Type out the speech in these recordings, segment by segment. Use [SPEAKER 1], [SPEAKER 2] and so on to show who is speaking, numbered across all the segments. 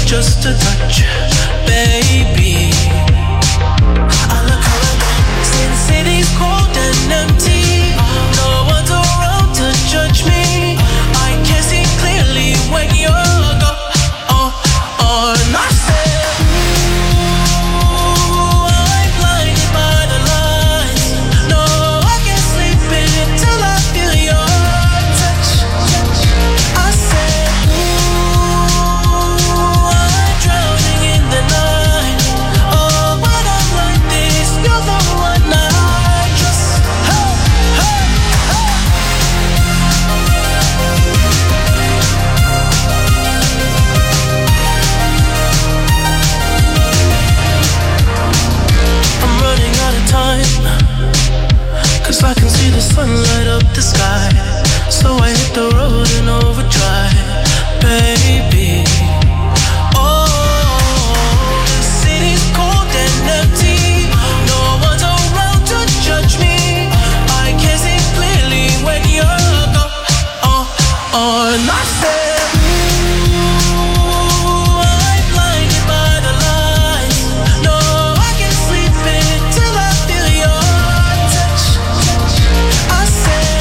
[SPEAKER 1] just a touch, baby. I look around, since city's cold and empty, no one's around to judge me. I can see clearly when you're gone. And I said, ooh, I'm blinded by the lights. No, I can't sleep until I feel your touch. I said, ooh, I'm drowning in the night. Oh, when I'm like this, you're the one I trust. Hey, hey, hey. I'm running out of time, 'cause I can see the sun light up the sky. So I hit the road in overdrive, baby. Oh, the city's cold and empty, no one's around to judge me. I can see clearly when you're gone. And I said, ooh, I'm blinded by the lights. No, I can't sleep until I feel your touch. I said,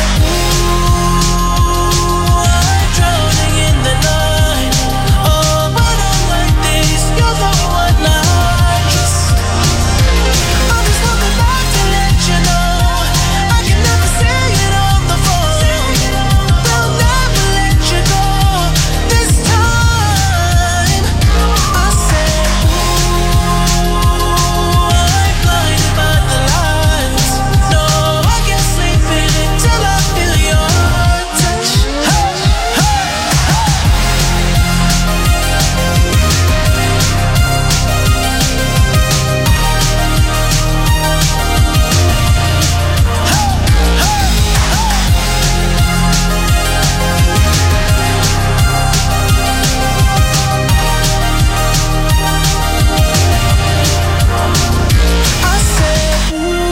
[SPEAKER 1] ooh, I'm drowning in the night. Oh, when I'm like this, you're the one I trust. I just want the light to let you know I can never say it on the phone. They'll never let you go this time. I said, ooh, I'm blinded by the lights. No, I can't sleep until I feel your touch. Hey, hey, I said,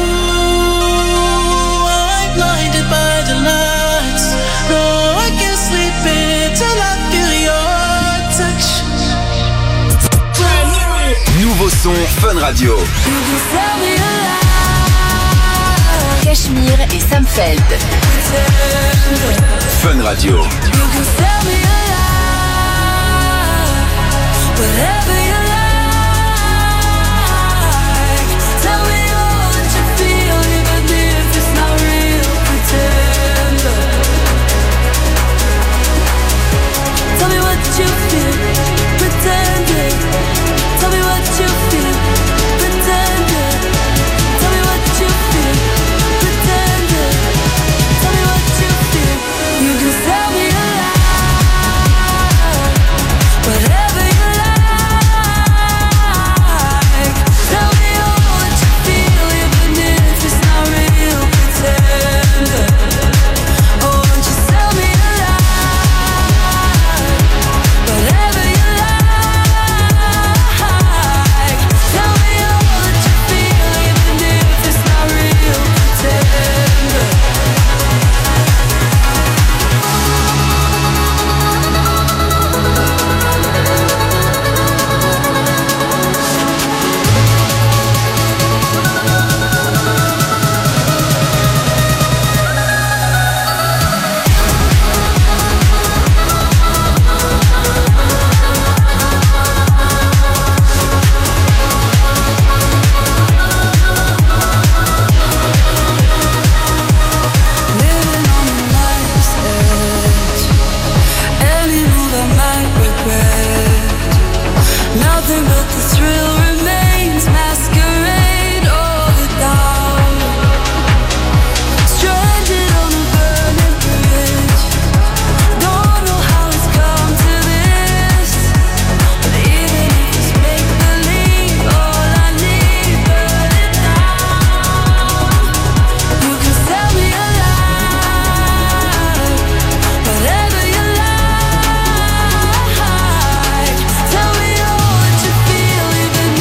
[SPEAKER 1] ooh, I'm blinded by the lights. No, I can't sleep until I feel your touch.
[SPEAKER 2] Nouveau son Fun Radio.
[SPEAKER 3] Cachemire et Sam Feld.
[SPEAKER 2] Fun Radio.
[SPEAKER 4] Whatever you like, tell me what you feel, even if it's not real. Pretend. Tell me what you feel, pretend it. Tell me what you feel, pretend it. Tell me what you feel, pretend it. Tell me what you feel. You can tell me a lie, whatever you like. Tell me what you feel, even if it's not real. Pretend. Oh, won't you tell me a lie, whatever you like. Tell me what you feel, even if it's not real. Pretend. Living on life's edge, any move I might regret. Nothing but the thrill remains, masquerade all the doubt. Stranded on a burning bridge, don't know how it's come to this. But even if it's make believe, all I need burn it down. You can tell me a lie, whatever you like. Tell me what you feel, even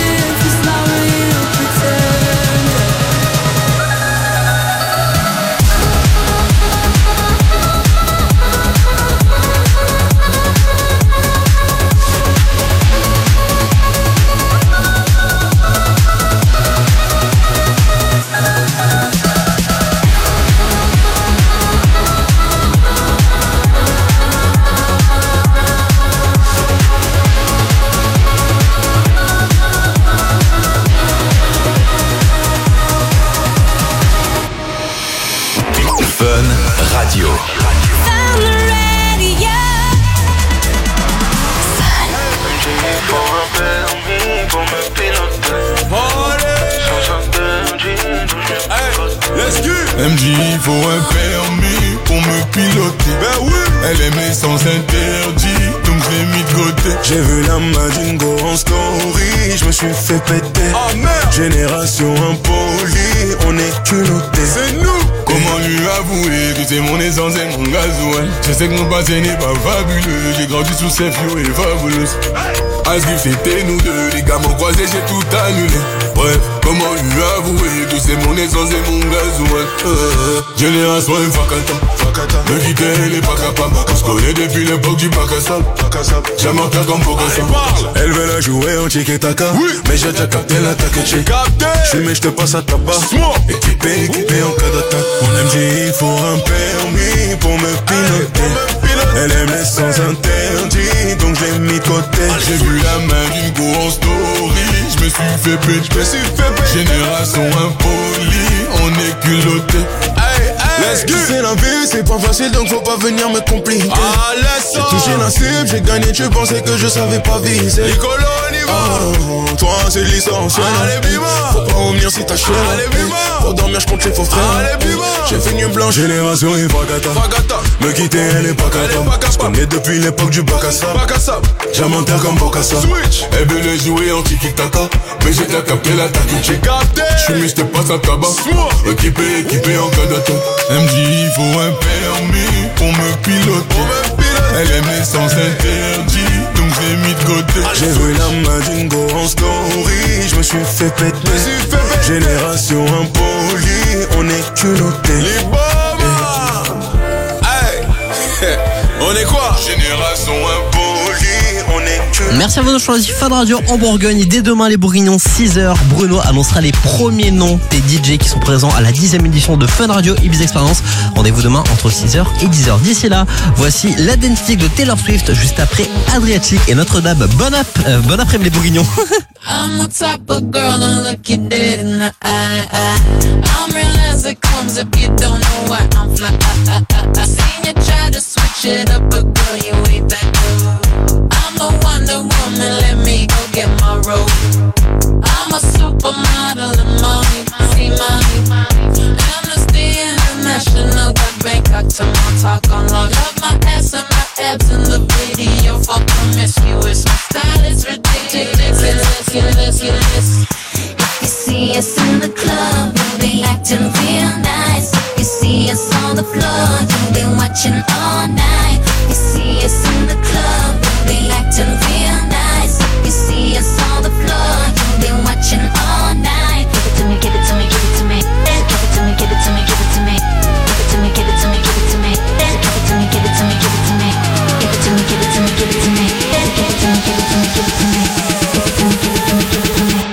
[SPEAKER 5] Elle me dit il faut un permis pour me piloter. Ben oui. Elle aime les sens interdits, donc je l'ai mis de côté.
[SPEAKER 6] J'ai vu la Madingo en story, je me suis fait péter.
[SPEAKER 5] Oh merde.
[SPEAKER 6] Génération impolie, on est culotté.
[SPEAKER 5] C'est nous. Comment lui avouer que c'est mon essence et mon gasoil. Je sais que mon passé n'est pas fabuleux. J'ai grandi sous ces fio et fabuleuse. Asgif c'était nous deux, les gars m'ont croisé, j'ai tout annulé. Bref, comment lui avouer que c'est mon essence et mon gasoil. Génération Fakata, me quitter elle est pas capable. On se connaît depuis l'époque du bac à sable. Jamais en terre comme Bokassa.
[SPEAKER 6] Elle veut la jouer en tiki-taka, oui. Mais j'ai déjà capté l'attaque.
[SPEAKER 5] J'ai capté.
[SPEAKER 6] J'fume, j'te passe à tabac. Équipé en cas d'attaque. On aime dit il faut un permis pour me piloter. Elle aime les sens interdits, donc je l'ai mis de côté.
[SPEAKER 5] J'ai vu la main d'une go en story, je me suis fait péter. Génération impolie, on est culotté.
[SPEAKER 6] C'est la vie, c'est pas facile, donc faut pas venir me compliquer. J'ai touché la cible, j'ai gagné, tu pensais que je savais pas viser.
[SPEAKER 5] Nicolo, on y va.
[SPEAKER 6] Toi c'est licencieux. Faut pas revenir si t'as cher. Pour dormir, j'compte les faux frères. J'ai fait nuit blanche, génération et Fakata. Me quitter, elle est pas capable. J'connais depuis l'époque du bac à sable. Jamais en terre comme Bokassa.
[SPEAKER 5] Elle veut le jouer en tiki-taka, mais j'ai déjà capté l'attaque. J'ai capté. J'fume, j'te passe à tabac. Équipé en cas d'attaque. Elle me dit il faut un permis pour me piloter. Elle aime les sens interdits, donc je l'ai mis de côté.
[SPEAKER 6] J'ai vu la Madingo en story, je me suis fait péter. Génération impolie, on est culotté.
[SPEAKER 5] Les bombes. Hey. On est quoi? Génération impolie, on est culotté.
[SPEAKER 7] Merci à vous de choisir Fun Radio en Bourgogne. Dès demain, les Bourguignons, 6h. Bruno annoncera les premiers noms des DJ qui sont présents à la 10e édition de Fun Radio Ibiza Experience. Rendez-vous demain entre 6h et 10h. D'ici là, voici la dance music de Taylor Swift, juste après Adriatic et Notre-Dame. Bon après-midi les Bourguignons.
[SPEAKER 8] I'm the type of girl to look you dead in the eye. I'm real as it comes if you don't know why I'm fly. I seen you try to switch it up, but girl, you ain't that good. I'm the Wonder Woman, let me go get my robe. I'm a supermodel in money, see money. Amnesty International, got Bangkok to Montauk on lock. Love my ass and my abs in the video, fuck promiscuous. My style is ridiculous.
[SPEAKER 9] If you see us in the club, we'll be acting real nice. If you see us on the floor, you'll be watching all night. If you see us in the club, we'll be acting real nice. If you see us on the floor, you'll be watching all night. Give it to me, give it to me, give it to me. Give it to me, give it to me, give it to me. Give it to me, give it to me, give it to me. Give it to me, give it to me, give it to me. Give it to me, give it to me, give it to me. Give it to me, give it to me, give it to me. Give it to me, give it to me, give it to me.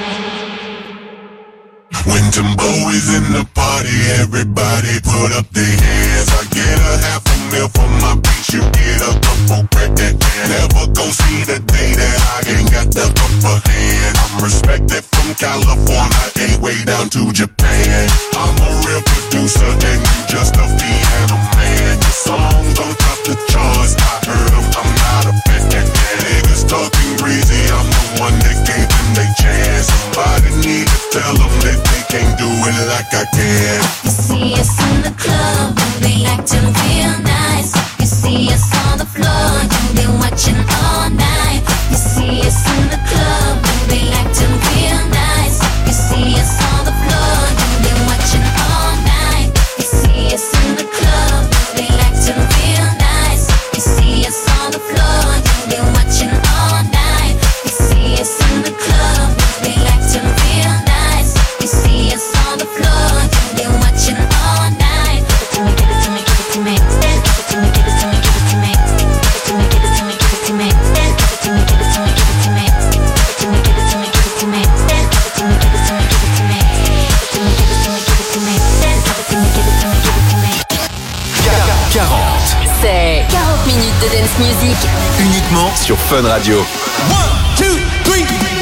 [SPEAKER 10] When Timbo is in the party, everybody put up their hands. I get a $500,000 for my beach, you get a couple crack that can. Never gon' see the day that I ain't got the upper hand. I'm respected from California, ain't way down to Japan. I'm a real producer and you just a piano man. Your songs don't top the charts, I heard them, I'm not a fan. Niggas talking greasy, I'm the one that gave them they chance. Somebody need to tell them that they can't do it like I can.
[SPEAKER 9] You see us in the club, we'll be acting real nice. You see us on the floor, you'll be watching all night. You see us in the club, we'll be acting real nice. You see us on the floor, you'll be watching all night. You see us in the club, we'll be acting real nice. You see us on the floor, you'll be watching all night. You see us in the club, we'll be acting real nice. You see us on the floor, you'll be watching all night. Give it to me, give it to me, give it to me. Give it to me, give it to me, give it to me. Give it to me, give it to me, give it to me. Give it to me, give it to me, give it to me. Give it to me, give it to me, give it to me. Give it to me, give it to me, give it to me. Give it to me, give it to me, give it to me. Give it to me, give it to me, give it to me.
[SPEAKER 2] 40.
[SPEAKER 3] C'est 40 minutes de dance music.
[SPEAKER 2] Uniquement sur Fun Radio.
[SPEAKER 1] 1, 2, 3.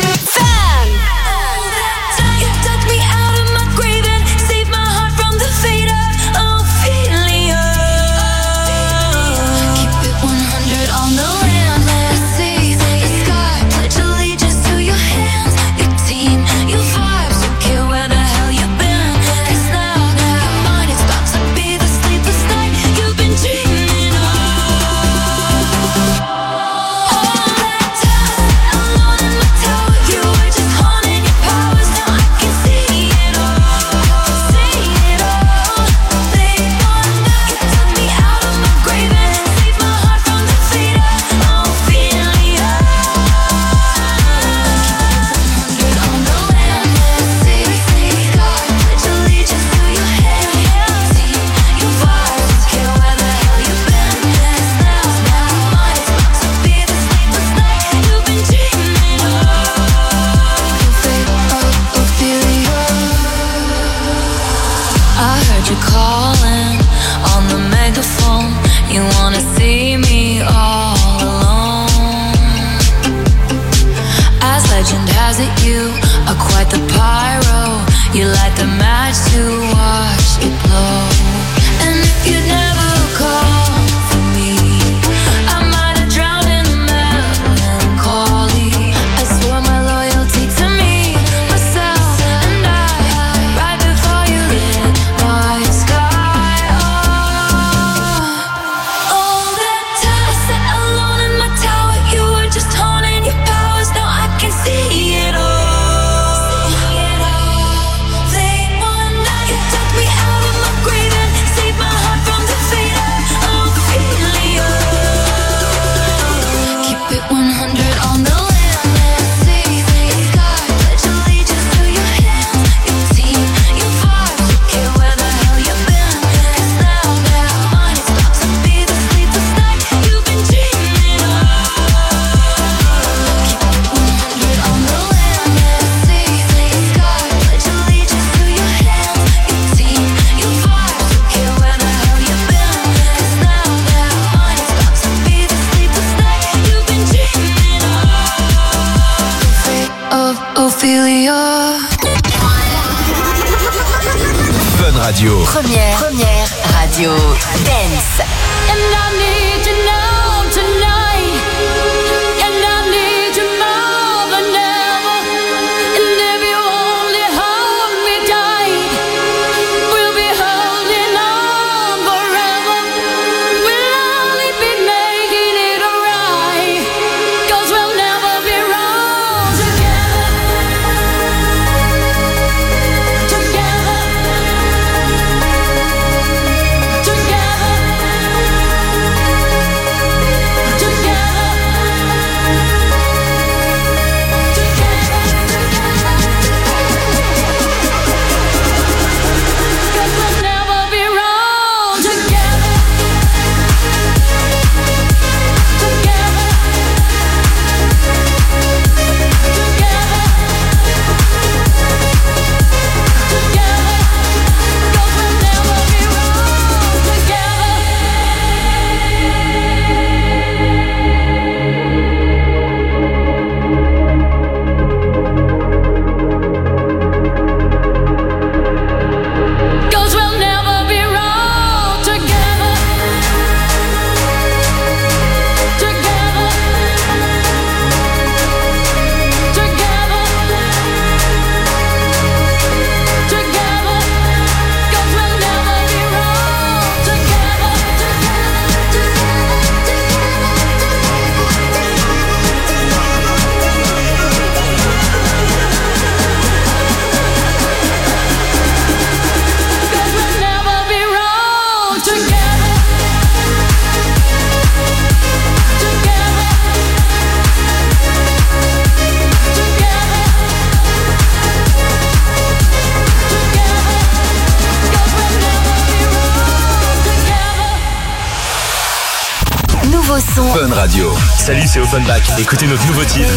[SPEAKER 4] You took me out of my grave and saved my heart from the fate of Ophelia. Keep it 100 on the land. Let's see the sky. Pledge allegiance to your hands, your team, your vibes. Don't care where the hell you've been. 'Cause now your mind is realize that you are quite the pyro. You light the match to watch it blow. And if you never call for me, I might have drowned in the melancholy. I swore my loyalty to me, myself, and I. Right before you lit my sky. All that time I sat alone in my tower, you were just honing your powers. Now I can see it all. Ophelia.
[SPEAKER 2] Fun Radio.
[SPEAKER 3] Première radio dance.
[SPEAKER 4] And I need you now tonight. And I need you more than ever. And if you only hold me tight, we'll be holding on forever. We'll only be making it right. 'Cause we'll never be wrong together.
[SPEAKER 2] Fun Radio.
[SPEAKER 11] Salut, c'est Offenbach. Écoutez notre nouveau titre.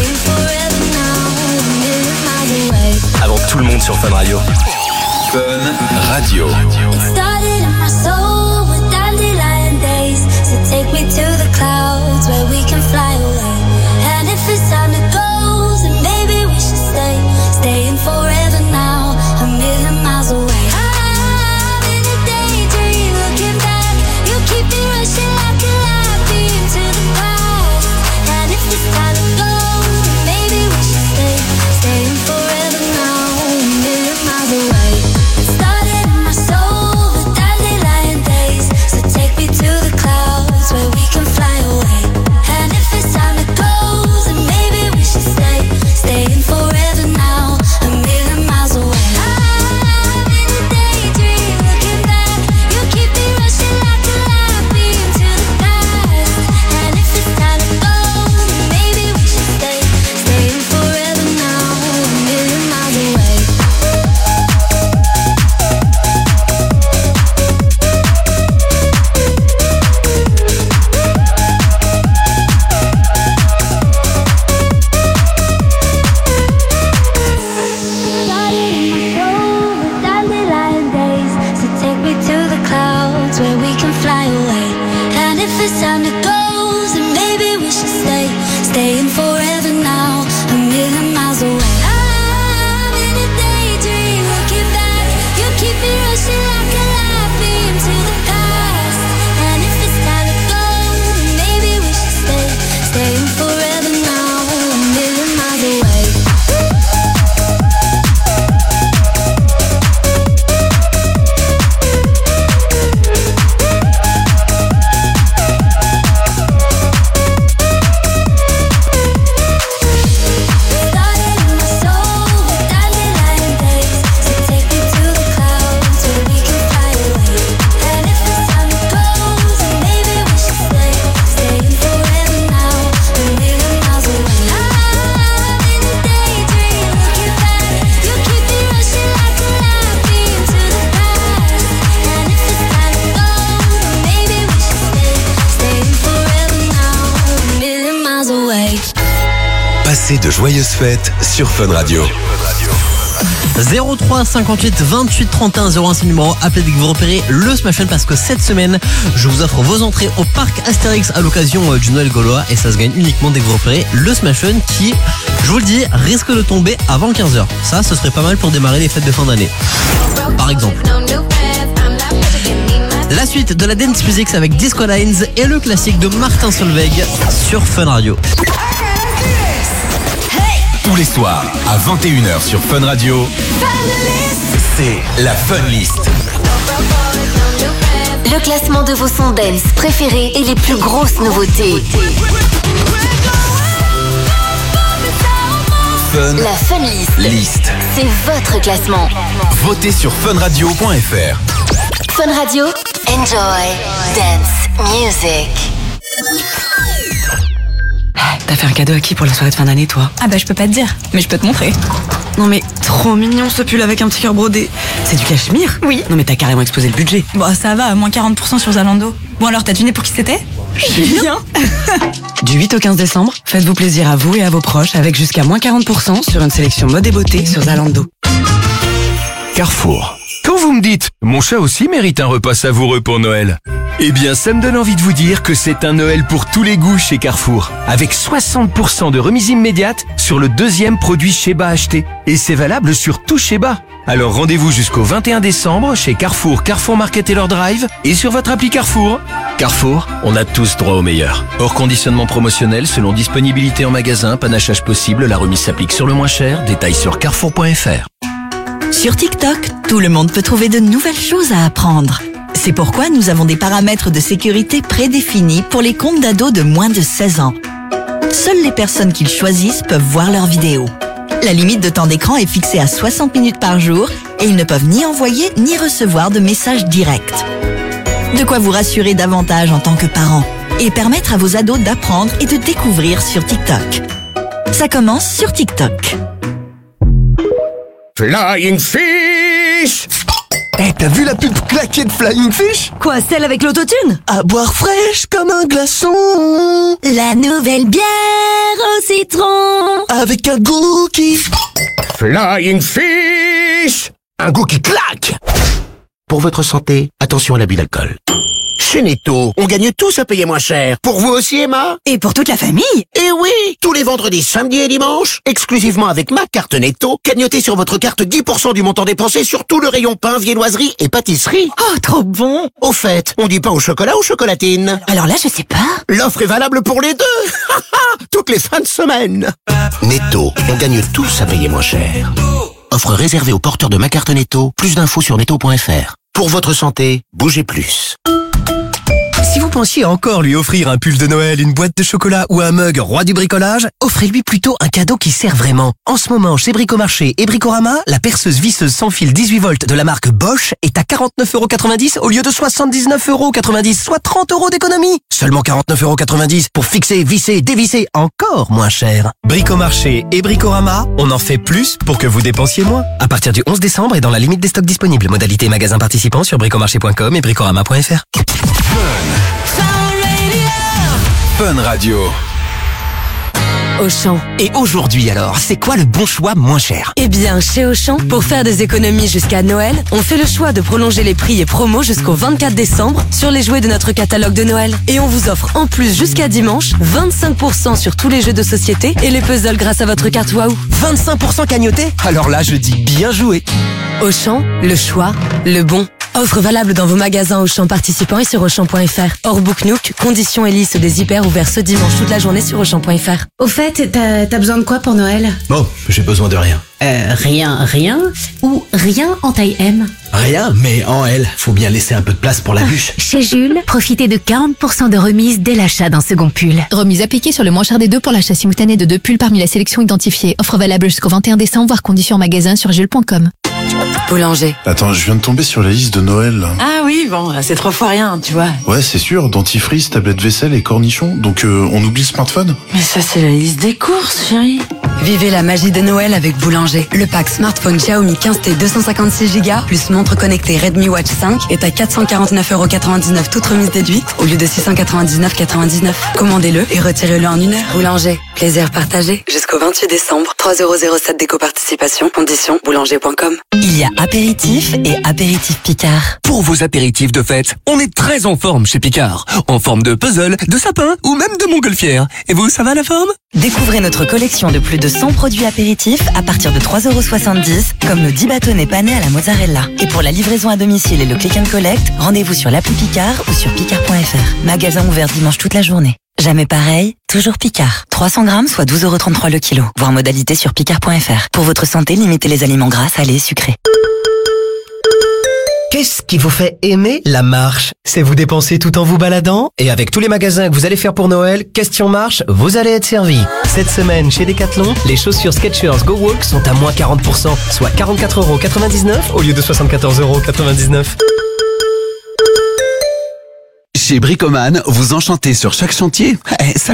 [SPEAKER 11] Avant tout le monde sur Fun Radio.
[SPEAKER 2] Fun Radio.
[SPEAKER 9] Started in my soul with dandelion days. So take me to the clouds where we can fly away. And if it's time to go, then maybe we should stay. Staying forever now, a million miles away. I'm in a daydream, looking back. You keep me rushing like a light beam to the past. And if it's time to go, then maybe we should stay. Staying forever now, a million miles away. Started in my soul with dandelion days.
[SPEAKER 2] joyeuses fêtes sur Fun Radio.
[SPEAKER 7] 03 58 28 31 01, c'est le numéro. Appelez dès que vous repérez le Smash Fun, parce que cette semaine, je vous offre vos entrées au parc Astérix à l'occasion du Noël gaulois, et ça se gagne uniquement dès que vous repérez le Smash Fun qui, je vous le dis, risque de tomber avant 15h. Ça, ce serait pas mal pour démarrer les fêtes de fin d'année. Par exemple. La suite de la dance music avec Disco Lines et le classique de Martin Solveig sur Fun Radio.
[SPEAKER 2] Tous les soirs, à 21h sur Fun Radio, c'est la Fun List.
[SPEAKER 3] Le classement de vos sons dance préférés et les plus grosses nouveautés.
[SPEAKER 2] Fun
[SPEAKER 3] La Fun List. C'est votre classement.
[SPEAKER 2] Votez sur funradio.fr.
[SPEAKER 3] Fun Radio. Enjoy dance music.
[SPEAKER 12] T'as fait un cadeau à qui pour la soirée de fin d'année, toi?
[SPEAKER 13] Ah bah je peux pas te dire, mais je peux te montrer.
[SPEAKER 12] Non mais trop mignon ce pull avec un petit cœur brodé. C'est du cachemire?
[SPEAKER 13] Oui.
[SPEAKER 12] Non mais t'as carrément explosé le budget.
[SPEAKER 13] Bon ça va, moins 40% sur Zalando. Bon alors t'as deviné pour qui c'était? Julien.
[SPEAKER 12] Du 8 au 15 décembre, faites-vous plaisir à vous et à vos proches avec jusqu'à moins 40% sur une sélection mode et beauté sur Zalando.
[SPEAKER 14] Carrefour. Quand vous me dites « Mon chat aussi mérite un repas savoureux pour Noël », eh bien ça me donne envie de vous dire que c'est un Noël pour tous les goûts chez Carrefour, avec 60% de remise immédiate sur le deuxième produit Sheba acheté. Et c'est valable sur tout Sheba. Alors rendez-vous jusqu'au 21 décembre chez Carrefour, Carrefour Market et leur Drive et sur votre appli Carrefour. Carrefour, on a tous droit au meilleur. Hors conditionnement promotionnel, selon disponibilité en magasin, panachage possible, la remise s'applique sur le moins cher. Détails sur carrefour.fr.
[SPEAKER 15] Sur TikTok, tout le monde peut trouver de nouvelles choses à apprendre. C'est pourquoi nous avons des paramètres de sécurité prédéfinis pour les comptes d'ados de moins de 16 ans. Seules les personnes qu'ils choisissent peuvent voir leurs vidéos. La limite de temps d'écran est fixée à 60 minutes par jour et ils ne peuvent ni envoyer ni recevoir de messages directs. De quoi vous rassurer davantage en tant que parent et permettre à vos ados d'apprendre et de découvrir sur TikTok. Ça commence sur TikTok.
[SPEAKER 16] Flying Fish!
[SPEAKER 17] Eh, t'as vu la pub claquée de Flying Fish?
[SPEAKER 15] Quoi, celle avec l'autotune?
[SPEAKER 17] À boire fraîche comme un glaçon.
[SPEAKER 15] La nouvelle bière au citron.
[SPEAKER 17] Avec un goût qui...
[SPEAKER 16] Flying Fish! Un goût qui claque! Pour votre santé, attention à l'abus d'alcool. Chez Netto, on gagne tous à payer moins cher. Pour vous aussi, Emma?
[SPEAKER 15] Et pour toute la famille?
[SPEAKER 16] Eh oui! Tous les vendredis, samedis et dimanches, exclusivement avec ma carte Netto, cagnotez sur votre carte 10% du montant dépensé sur tout le rayon pain, viennoiserie et pâtisserie.
[SPEAKER 15] Oh, trop bon!
[SPEAKER 16] Au fait, on dit pain au chocolat ou chocolatine?
[SPEAKER 15] Alors là, je sais pas.
[SPEAKER 16] L'offre est valable pour les deux! Toutes les fins de semaine! Netto, on gagne tous à payer moins cher. Offre réservée aux porteurs de ma carte Netto. Plus d'infos sur netto.fr. Pour votre santé, bougez plus.
[SPEAKER 17] Si vous pensiez encore lui offrir un pull de Noël, une boîte de chocolat ou un mug roi du bricolage, offrez-lui plutôt un cadeau qui sert vraiment. En ce moment, chez Bricomarché et Bricorama, la perceuse visseuse sans fil 18 volts de la marque Bosch est à 49,90€ au lieu de 79,90€, soit 30 € d'économie. Seulement 49,90€ pour fixer, visser, dévisser, encore moins cher. Bricomarché et Bricorama, on en fait plus pour que vous dépensiez moins. À partir du 11 décembre et dans la limite des stocks disponibles. Modalité magasin participant sur bricomarché.com et bricorama.fr.
[SPEAKER 2] Fun Radio.
[SPEAKER 18] Auchan.
[SPEAKER 17] Et aujourd'hui alors, c'est quoi le bon choix moins cher?
[SPEAKER 18] Eh bien, chez Auchan, pour faire des économies jusqu'à Noël, on fait le choix de prolonger les prix et promos jusqu'au 24 décembre sur les jouets de notre catalogue de Noël. Et on vous offre en plus jusqu'à dimanche 25% sur tous les jeux de société et les puzzles grâce à votre carte Waouh.
[SPEAKER 17] 25% cagnoté? Alors là, je dis bien joué.
[SPEAKER 18] Auchan, le choix, le bon. Offre valable dans vos magasins Auchan participants et sur Auchan.fr. Hors Book Nook, conditions et liste des hyper ouverts ce dimanche toute la journée sur Auchan.fr.
[SPEAKER 19] Au fait, t'as besoin de quoi pour Noël?
[SPEAKER 17] Bon, j'ai besoin de rien.
[SPEAKER 19] Rien ou rien en taille M?
[SPEAKER 17] Rien, mais en L. Faut bien laisser un peu de place pour la bûche.
[SPEAKER 19] Chez Jules, profitez de 40% de remise dès l'achat d'un second pull.
[SPEAKER 20] Remise appliquée sur le moins cher des deux pour l'achat simultané de 2 pulls parmi la sélection identifiée. Offre valable jusqu'au 21 décembre, voire conditions en magasin sur jules.com.
[SPEAKER 18] Boulanger.
[SPEAKER 21] Attends, je viens de tomber sur la liste de Noël, là.
[SPEAKER 12] Ah oui, bon, c'est 3 fois rien, tu vois.
[SPEAKER 21] Ouais, c'est sûr, dentifrice, tablette vaisselle et cornichons. Donc on oublie le smartphone?
[SPEAKER 12] Mais ça, c'est la liste des courses, chérie.
[SPEAKER 18] Vivez la magie de Noël avec Boulanger. Le pack smartphone Xiaomi 15T 256Go plus montre connectée Redmi Watch 5 est à 449,99€ toute remise déduite au lieu de 699,99€. Commandez-le et retirez-le en 1 heure. Boulanger, plaisir partagé. Jusqu'au 28 décembre, 3,07€ d'éco-participation. Conditions boulanger.com.
[SPEAKER 22] Il y a apéritif et apéritif Picard.
[SPEAKER 23] Pour vos apéritifs de fête, on est très en forme chez Picard. En forme de puzzle, de sapin ou même de montgolfière. Et vous, ça va la forme?
[SPEAKER 22] Découvrez notre collection de plus de 100 produits apéritifs à partir de 3,70€, comme le 10 bâtonnets panés à la mozzarella. Et pour la livraison à domicile et le click and collect, rendez-vous sur l'appli Picard ou sur picard.fr. Magasin ouvert dimanche toute la journée. Jamais pareil, toujours Picard. 300 grammes, soit 12,33€ le kilo. Voir modalité sur picard.fr. Pour votre santé, limitez les aliments gras, salés et sucrés.
[SPEAKER 17] Qu'est-ce qui vous fait aimer la marche? C'est vous dépenser tout en vous baladant? Et avec tous les magasins que vous allez faire pour Noël, question marche, vous allez être servi. Cette semaine, chez Decathlon, les chaussures Skechers Go Walk sont à moins 40%, soit 44,99€ au lieu de 74,99€.
[SPEAKER 2] Chez Bricoman, vous enchantez sur chaque chantier. Ça